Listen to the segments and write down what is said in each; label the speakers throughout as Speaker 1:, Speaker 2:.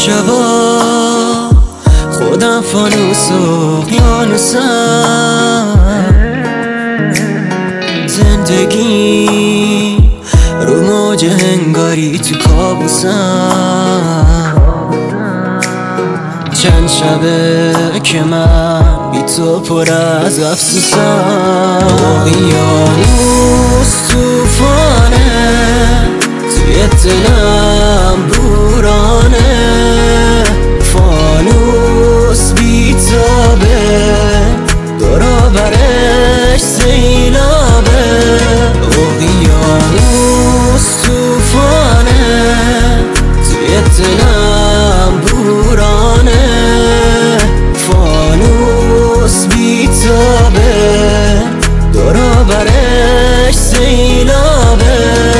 Speaker 1: شبا خودم فانوس و اقیانوسم، زندگی رو موج هنگاری تو کابوسم. چند شبه که من بی تو پر از افسوسم. اقیانوس توفانه، توی دلم بورانه، فانوس بی تابه، دورا برش سیلابه. اقیانوس توفانه، توی دلم بورانه، فانوس بی تابه، دورا برش سیلابه.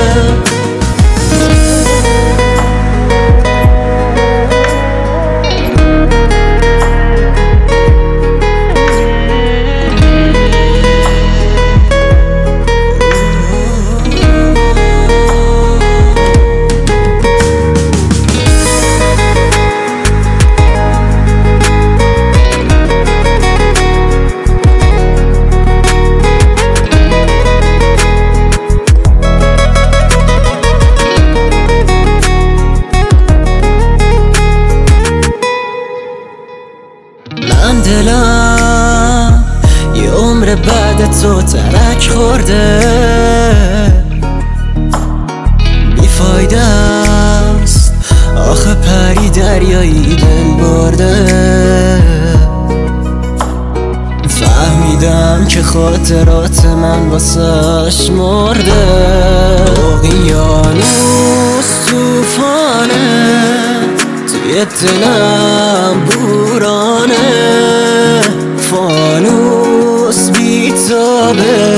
Speaker 1: من دلم یه عمر بعد تو ترک خورده، بیفایده است آخه پری دریایی دل برده. فهمیدم که خاطرات من واسش مرده. اقیانوس توفانه، توی دلم بورانه، فانوس بی تابه،